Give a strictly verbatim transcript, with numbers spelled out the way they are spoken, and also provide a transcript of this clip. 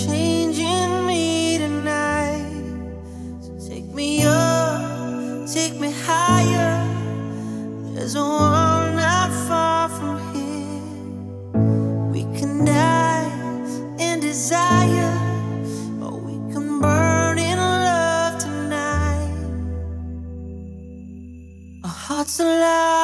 changing me tonight. So take me up, take me higher. There's a world not far from here. We can die in desire, or we can burn in love tonight. Our hearts alive.